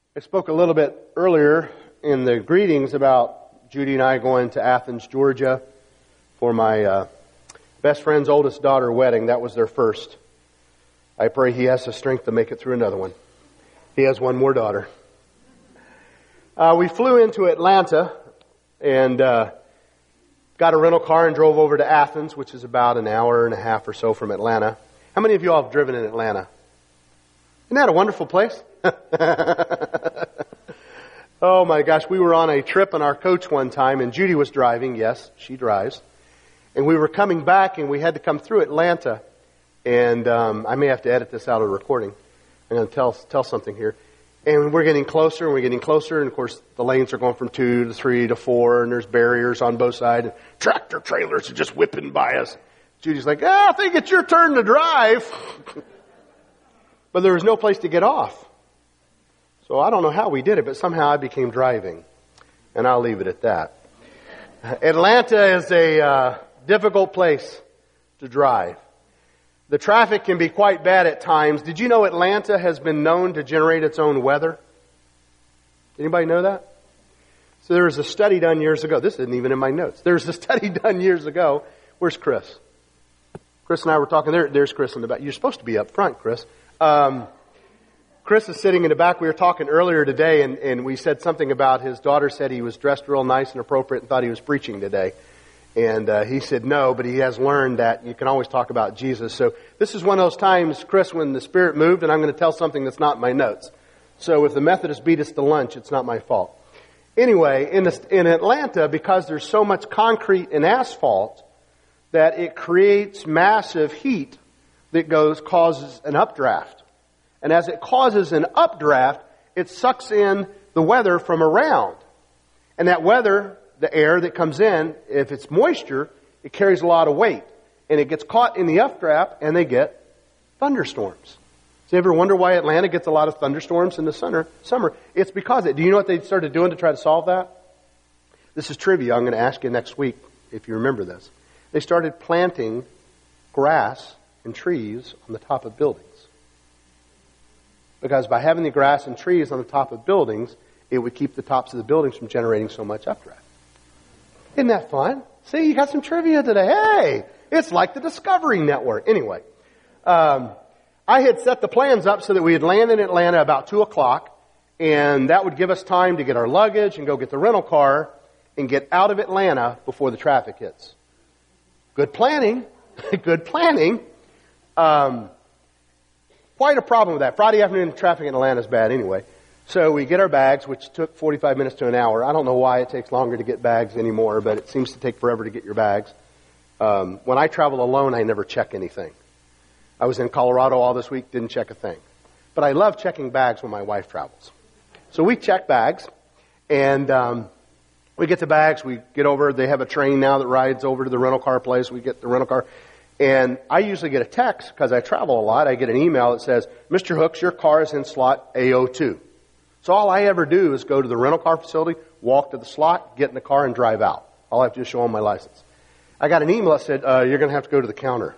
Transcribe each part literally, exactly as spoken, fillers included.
I spoke a little bit earlier in the greetings about Judy and I going to Athens, Georgia for my uh, best friend's oldest daughter wedding. That was their first. I pray he has the strength to make it through another one. He has one more daughter. Uh, we flew into Atlanta and uh, got a rental car and drove over to Athens, which is about an hour and a half or so from Atlanta. How many of you all have driven in Atlanta? Isn't that a wonderful place? Oh my gosh, we were on a trip in our coach one time and Judy was driving. Yes, she drives. And we were coming back and we had to come through Atlanta. And um, I may have to edit this out of the recording. I'm going to tell tell something here. And we're getting closer and we're getting closer. And of course, the lanes are going from two to three to four. And there's barriers on both sides. And tractor trailers are just whipping by us. Judy's like, ah, I think it's your turn to drive. But there was no place to get off. So I don't know how we did it, but somehow I became driving. And I'll leave it at that. Atlanta is a uh, difficult place to drive. The traffic can be quite bad at times. Did you know Atlanta has been known to generate its own weather? Anybody know that? So there was a study done years ago. This isn't even in my notes. There was a study done years ago. Where's Chris? Chris and I were talking. There, there's Chris in the back. You're supposed to be up front, Chris. Um, Chris is sitting in the back. We were talking earlier today, and, and we said something about his daughter said he was dressed real nice and appropriate and thought he was preaching today. And uh, he said no, but he has learned that you can always talk about Jesus. So this is one of those times, Chris, when the Spirit moved, and I'm going to tell something that's not in my notes. So if the Methodists beat us to lunch, it's not my fault. Anyway, in, the, in Atlanta, because there's so much concrete and asphalt, that it creates massive heat that goes causes an updraft. And as it causes an updraft, it sucks in the weather from around. And that weather, the air that comes in, if it's moisture, it carries a lot of weight. And it gets caught in the updraft and they get thunderstorms. So you ever wonder why Atlanta gets a lot of thunderstorms in the summer? Summer, it's because of it. Do you know what they started doing to try to solve that? This is trivia. I'm going to ask you next week if you remember this. They started planting grass and trees on the top of buildings. Because by having the grass and trees on the top of buildings, it would keep the tops of the buildings from generating so much updraft. Isn't that fun? See, you got some trivia today. Hey, it's like the Discovery Network. Anyway, um, I had set the plans up so that we would land in Atlanta about two o'clock, and that would give us time to get our luggage and go get the rental car and get out of Atlanta before the traffic hits. Good planning. Good planning. Um, quite a problem with that. Friday afternoon traffic in Atlanta is bad anyway. So we get our bags, which took forty-five minutes to an hour. I don't know why it takes longer to get bags anymore, but it seems to take forever to get your bags. Um, when I travel alone, I never check anything. I was in Colorado all this week, didn't check a thing. But I love checking bags when my wife travels. So we check bags, and um, we get the bags. We get over. They have a train now that rides over to the rental car place. We get the rental car. And I usually get a text, because I travel a lot. I get an email that says, Mister Hooks, your car is in slot A zero two. So all I ever do is go to the rental car facility, walk to the slot, get in the car, and drive out. All I have to do is show them my license. I got an email that said, uh, you're going to have to go to the counter.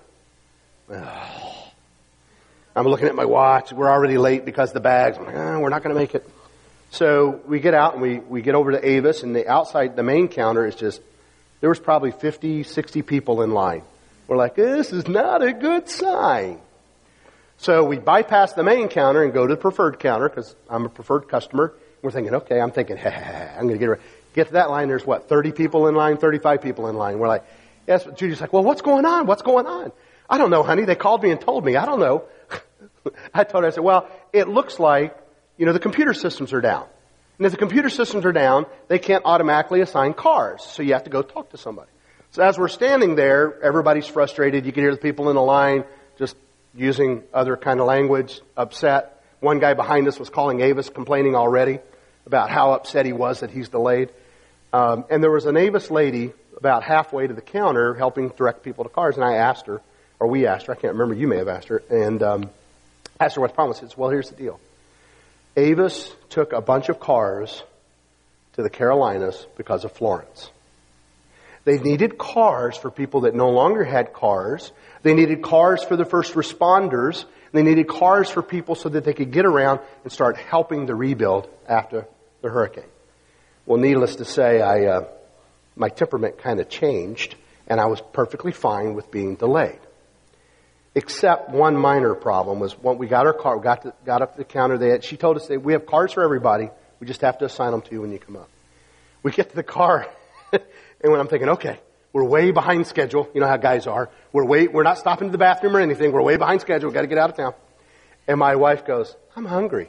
I'm looking at my watch. We're already late because of the bags. I'm like, oh, we're not going to make it. So we get out and we, we get over to Avis, and the outside, the main counter is just, there was probably fifty, sixty people in line. We're like, this is not a good sign. So we bypass the main counter and go to the preferred counter, because I'm a preferred customer. We're thinking, okay, I'm thinking, ha, ha, ha, I'm going to get ready. Get to that line, there's what, thirty people in line, thirty-five people in line. We're like, yes, but Judy's like, well, what's going on? What's going on? I don't know, honey. They called me and told me. I don't know. I told her, I said, well, it looks like, you know, the computer systems are down. And if the computer systems are down, they can't automatically assign cars. So you have to go talk to somebody. So as we're standing there, everybody's frustrated. You can hear the people in the line just using other kind of language, upset. One guy behind us was calling Avis, complaining already about how upset he was that he's delayed. Um, and there was an Avis lady about halfway to the counter helping direct people to cars. And I asked her, or we asked her, I can't remember, you may have asked her, and um, asked her what the problem was. I said, well, here's the deal. Avis took a bunch of cars to the Carolinas because of Florence. They needed cars for people that no longer had cars. They needed cars for the first responders. They needed cars for people so that they could get around and start helping the rebuild after the hurricane. Well, needless to say, I, uh, my temperament kind of changed, and I was perfectly fine with being delayed. Except one minor problem was when we got our car, we got, to, got up to the counter, they had, she told us that we have cars for everybody, we just have to assign them to you when you come up. We get to the car, and when I'm thinking, okay, we're way behind schedule, you know how guys are, we're way, we're not stopping to the bathroom or anything, we're way behind schedule, we've got to get out of town. And my wife goes, I'm hungry.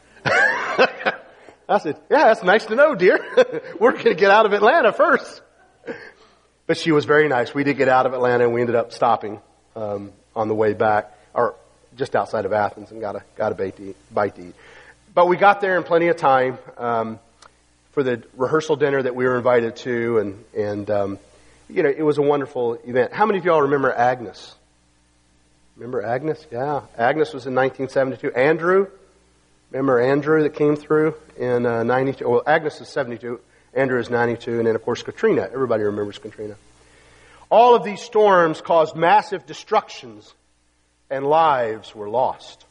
I said, yeah, that's nice to know, dear. We're going to get out of Atlanta first. But she was very nice. We did get out of Atlanta, and we ended up stopping um, on the way back, or just outside of Athens, and got a got a bite to eat. Bite to eat. But we got there in plenty of time um, for the rehearsal dinner that we were invited to, and and um, you know, it was a wonderful event. How many of y'all remember Agnes? Remember Agnes? Yeah, Agnes was in nineteen seventy-two. Andrew. Remember Andrew that came through in uh, ninety-two? Well, Agnes is seventy-two. Andrew is ninety-two. And then, of course, Katrina. Everybody remembers Katrina. All of these storms caused massive destructions, and lives were lost.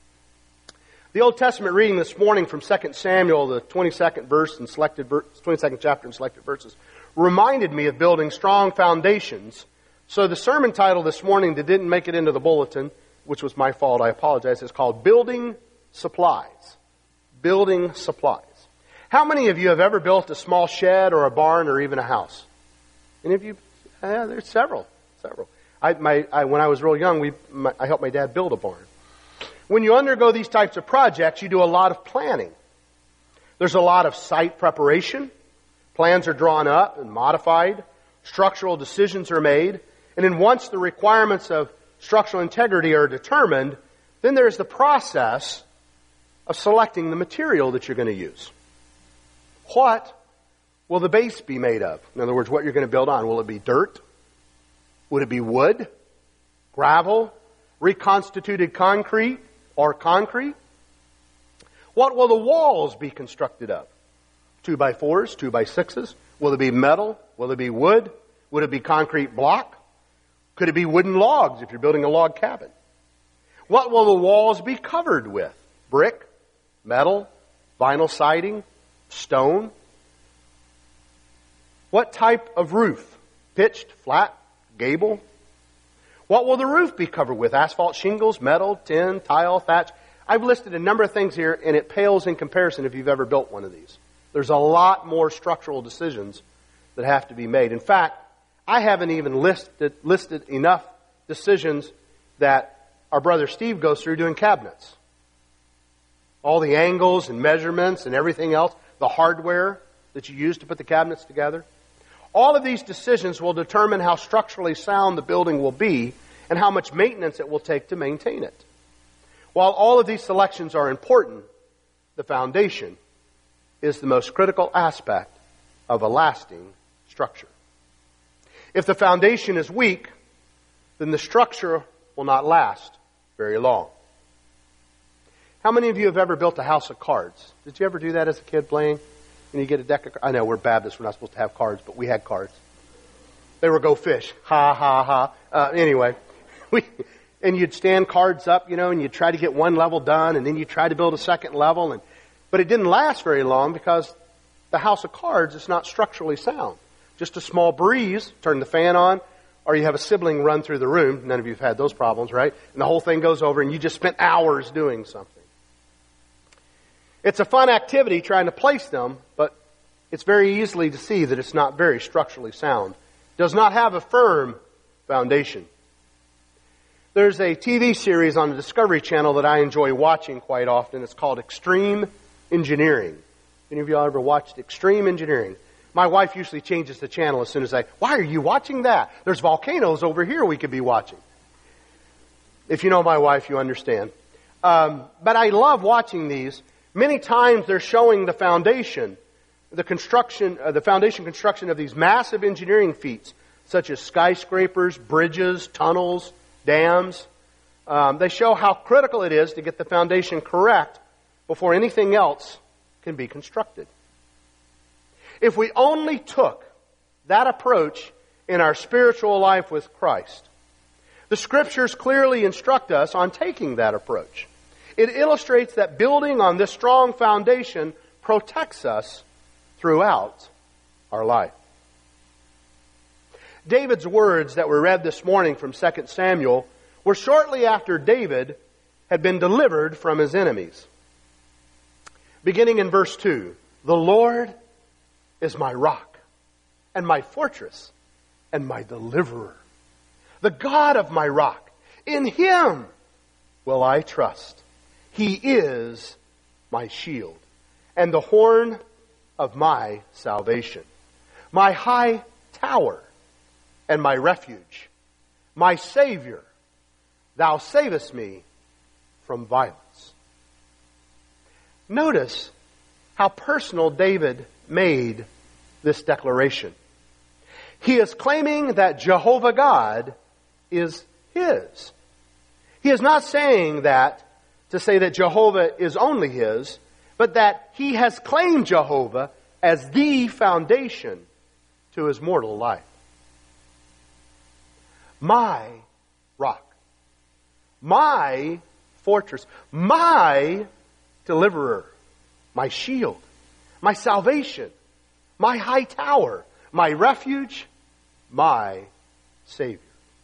The Old Testament reading this morning from Second Samuel, the twenty-second verse and selected ver- twenty-second chapter and selected verses, reminded me of building strong foundations. So the sermon title this morning that didn't make it into the bulletin, which was my fault, I apologize, is called Building Supplies. Building supplies. How many of you have ever built a small shed or a barn or even a house? Any of you? Yeah, there's several. Several. I, my, I, when I was real young, we, my, I helped my dad build a barn. When you undergo these types of projects, you do a lot of planning. There's a lot of site preparation. Plans are drawn up and modified. Structural decisions are made. And then once the requirements of structural integrity are determined, then there's the process of selecting the material that you're going to use. What will the base be made of? In other words, what you're going to build on. Will it be dirt? Would it be wood? Gravel? Reconstituted concrete? Or concrete? What will the walls be constructed of? Two by fours? Two by sixes? Will it be metal? Will it be wood? Would it be concrete block? Could it be wooden logs if you're building a log cabin? What will the walls be covered with? Brick? Metal? Vinyl siding? Stone? What type of roof? Pitched, flat, gable? What will the roof be covered with? Asphalt shingles, metal, tin, tile, thatch? I've listed a number of things here, and it pales in comparison if you've ever built one of these. There's a lot more structural decisions that have to be made. In fact, I haven't even listed, listed enough decisions that our brother Steve goes through doing cabinets. All the angles and measurements and everything else, the hardware that you use to put the cabinets together. All of these decisions will determine how structurally sound the building will be and how much maintenance it will take to maintain it. While all of these selections are important, the foundation is the most critical aspect of a lasting structure. If the foundation is weak, then the structure will not last very long. How many of you have ever built a house of cards? Did you ever do that as a kid playing? And you get a deck of cards. I know we're Baptists, we're not supposed to have cards, but we had cards. They were go fish. Ha, ha, ha. Uh, anyway, we, and you'd stand cards up, you know, and you'd try to get one level done, and then you'd try to build a second level. and But it didn't last very long because the house of cards is not structurally sound. Just a small breeze, turn the fan on, or you have a sibling run through the room. None of you have had those problems, right? And the whole thing goes over, and you just spent hours doing something. It's a fun activity trying to place them, but it's very easily to see that it's not very structurally sound. It does not have a firm foundation. There's a T V series on the Discovery Channel that I enjoy watching quite often. It's called Extreme Engineering. Any of y'all ever watched Extreme Engineering? My wife usually changes the channel as soon as I, why are you watching that? There's volcanoes over here we could be watching. If you know my wife, you understand. Um, but I love watching these. Many times they're showing the foundation, the construction, uh, the foundation construction of these massive engineering feats, such as skyscrapers, bridges, tunnels, dams. Um, they show how critical it is to get the foundation correct before anything else can be constructed. If we only took that approach in our spiritual life with Christ, The Scriptures clearly instruct us on taking that approach. It illustrates that building on this strong foundation protects us throughout our life. David's words that were read this morning from Second Samuel were shortly after David had been delivered from his enemies. Beginning in verse two, "The Lord is my rock and my fortress and my deliverer. The God of my rock, in Him will I trust. He is my shield and the horn of my salvation, my high tower and my refuge, my Savior. Thou savest me from violence." Notice how personal David made this declaration. He is claiming that Jehovah God is his. He is not saying that to say that Jehovah is only his, but that he has claimed Jehovah as the foundation to his mortal life. My rock, my fortress, my deliverer, my shield, my salvation, my high tower, my refuge, my Savior.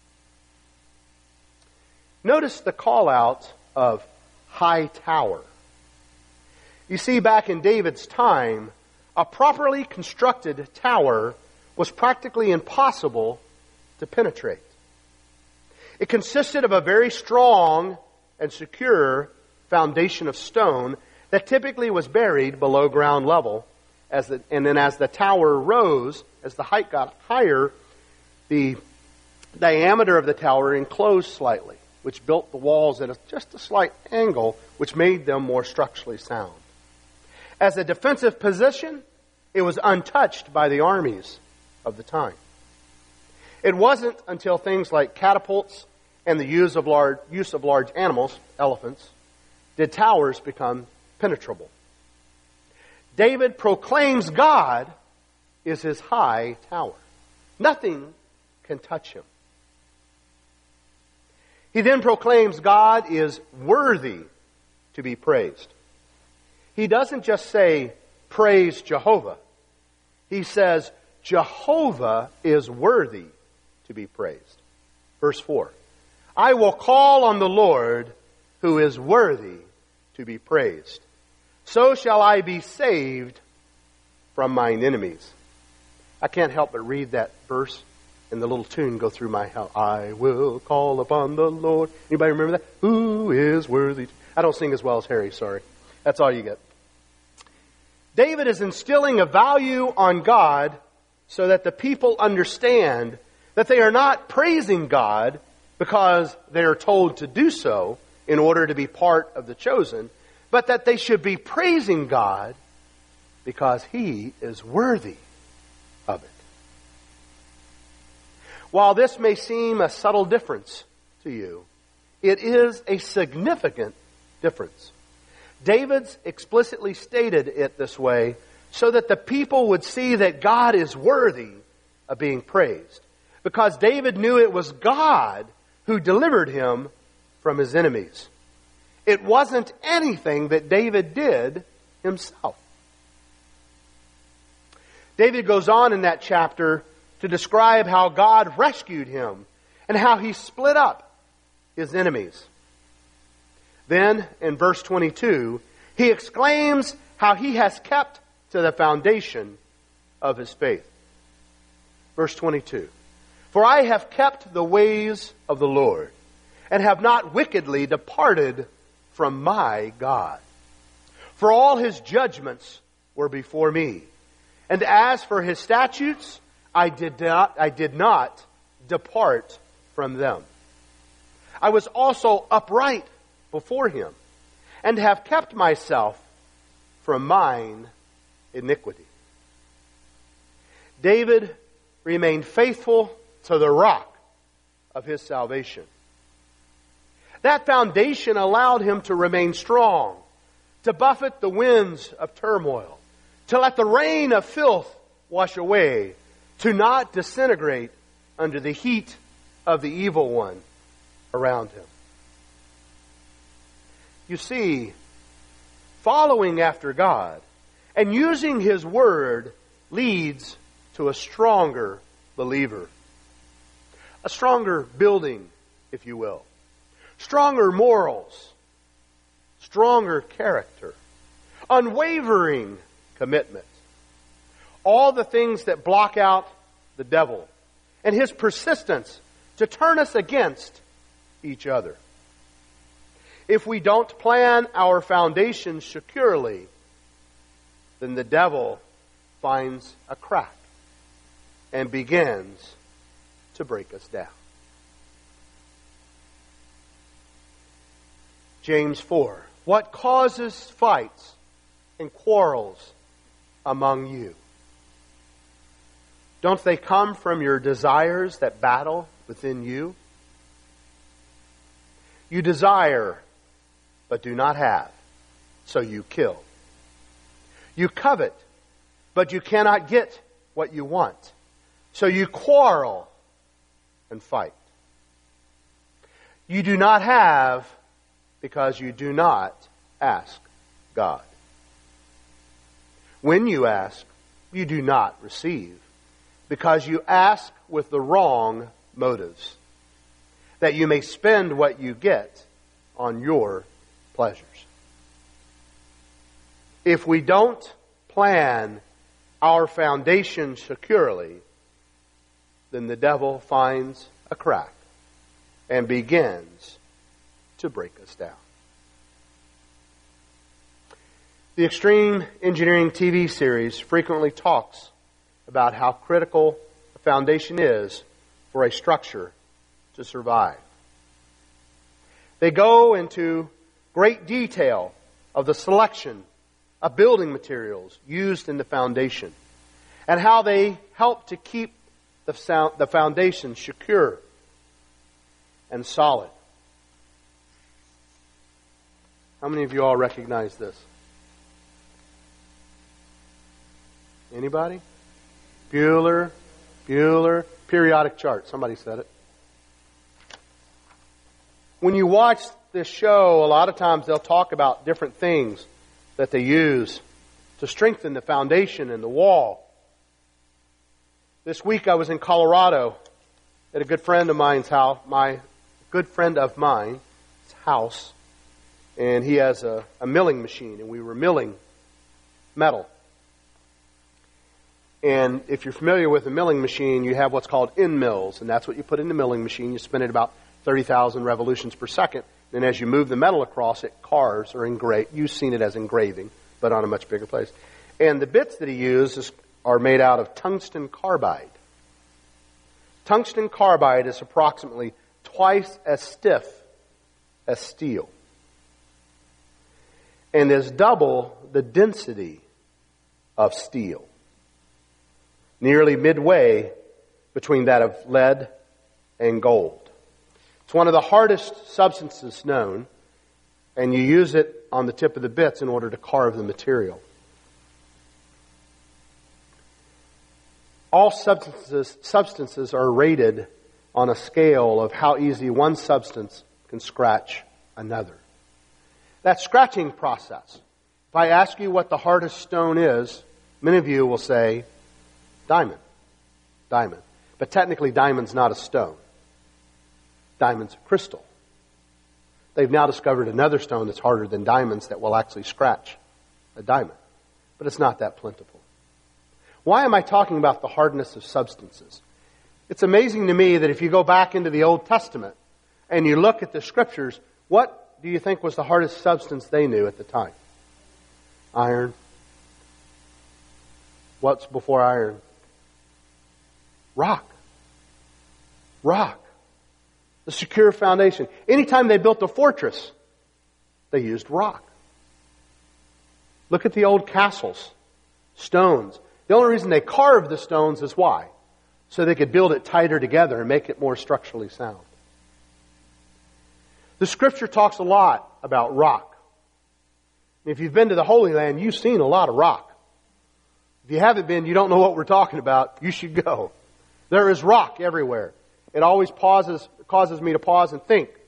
Notice the call out of high tower. You see, back in David's time, a properly constructed tower was practically impossible to penetrate. It consisted of a very strong and secure foundation of stone that typically was buried below ground level. As the, and then as the tower rose, as the height got higher, the diameter of the tower enclosed slightly, which built the walls at a, just a slight angle, which made them more structurally sound. As a defensive position, it was untouched by the armies of the time. It wasn't until things like catapults and the use of large, use of large animals, elephants, did towers become penetrable. David proclaims God is his high tower. Nothing can touch him. He then proclaims God is worthy to be praised. He doesn't just say, praise Jehovah. He says, Jehovah is worthy to be praised. Verse four, I will call on the Lord who is worthy to be praised. So shall I be saved from mine enemies. I can't help but read that verse and the little tune go through my head. I will call upon the Lord. Anybody remember that? Who is worthy? I don't sing as well as Harry, sorry. That's all you get. David is instilling a value on God so that the people understand that they are not praising God because they are told to do so in order to be part of the chosen, but that they should be praising God because He is worthy of it. While this may seem a subtle difference to you, it is a significant difference. David's explicitly stated it this way so that the people would see that God is worthy of being praised, because David knew it was God who delivered him from his enemies. It wasn't anything that David did himself. David goes on in that chapter to describe how God rescued him and how He split up his enemies. Then, in verse twenty-two, he exclaims how he has kept to the foundation of his faith. Verse twenty-two, For I have kept the ways of the Lord, and have not wickedly departed from my God. For all His judgments were before me, and as for His statutes, I did not, I did not depart from them. I was also upright before Him, and have kept myself from mine iniquity. David remained faithful to the rock of his salvation. That foundation allowed him to remain strong, to buffet the winds of turmoil, to let the rain of filth wash away, to not disintegrate under the heat of the evil one, around him. You see, following after God and using His Word leads to a stronger believer. A stronger building, if you will. Stronger morals. Stronger character. Unwavering commitment. All the things that block out the devil and his persistence to turn us against each other. If we don't plan our foundation securely, then the devil finds a crack and begins to break us down. James four. What causes fights and quarrels among you? Don't they come from your desires that battle within you? You desire, but do not have, so you kill. You covet, but you cannot get what you want, so you quarrel and fight. You do not have because you do not ask God. When you ask, you do not receive, because you ask with the wrong motives, that you may spend what you get on your pleasures. If we don't plan our foundation securely, then the devil finds a crack and begins to break us down. The Extreme Engineering T V series frequently talks about how critical a foundation is for a structure to survive. They go into great detail of the selection of building materials used in the foundation and how they help to keep the sound, the foundation secure and solid. How many of you all recognize this? Anybody? Bueller, Bueller, periodic chart. Somebody said it. When you watch this show, a lot of times they'll talk about different things that they use to strengthen the foundation and the wall. This week I was in Colorado at a good friend of mine's house, my good friend of mine's house, and he has a, a milling machine, and we were milling metal. And if you're familiar with a milling machine, you have what's called end mills, and that's what you put in the milling machine. You spin it about thirty thousand revolutions per second. And as you move the metal across, it carves or engrave. You've seen it as engraving, but on a much bigger place. And the bits that he uses are made out of tungsten carbide. Tungsten carbide is approximately twice as stiff as steel and is double the density of steel, nearly midway between that of lead and gold. It's one of the hardest substances known, and you use it on the tip of the bits in order to carve the material. All substances, substances are rated on a scale of how easy one substance can scratch another. That scratching process, if I ask you what the hardest stone is, many of you will say diamond. Diamond. But technically diamond's not a stone. Diamond's a crystal. They've now discovered another stone that's harder than diamonds that will actually scratch a diamond. But it's not that plentiful. Why am I talking about the hardness of substances? It's amazing to me that if you go back into the Old Testament and you look at the Scriptures, what do you think was the hardest substance they knew at the time? Iron. What's before iron? Rock. Rock. The secure foundation. Anytime they built a fortress, they used rock. Look at the old castles. Stones. The only reason they carved the stones is why? So they could build it tighter together and make it more structurally sound. The Scripture talks a lot about rock. If you've been to the Holy Land, you've seen a lot of rock. If you haven't been, you don't know what we're talking about. You should go. There is rock everywhere. It always pauses, causes me to pause and think.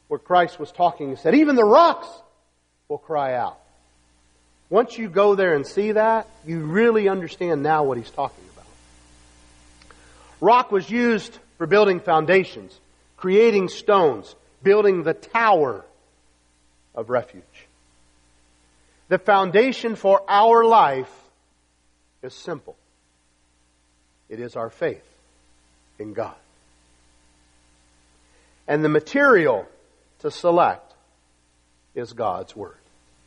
where Christ was talking and said, even the rocks will cry out. Once you go there and see that, you really understand now what he's talking about. Rock was used for building foundations, creating stones, building the tower of refuge. The foundation for our life is simple. It is our faith in God. And the material to select is God's Word.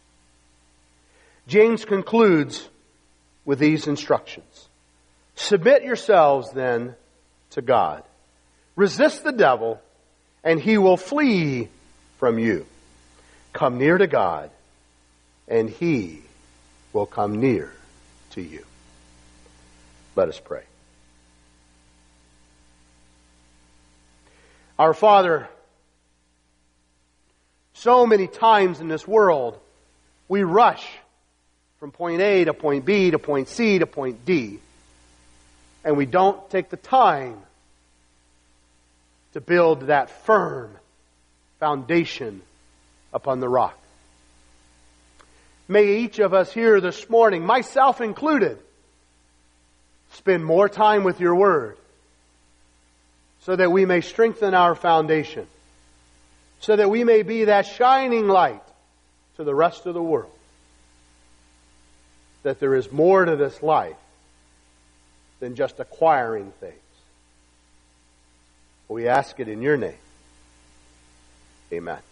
James concludes with these instructions. Submit yourselves then to God. Resist the devil, and he will flee from you. Come near to God, and he will come near to you. Let us pray. Our Father, so many times in this world, we rush from point A to point B to point C to point D, and we don't take the time to build that firm foundation upon the rock. May each of us here this morning, myself included, spend more time with your Word so that we may strengthen our foundation, so that we may be that shining light to the rest of the world, that there is more to this life than just acquiring things. We ask it in your name. Amen.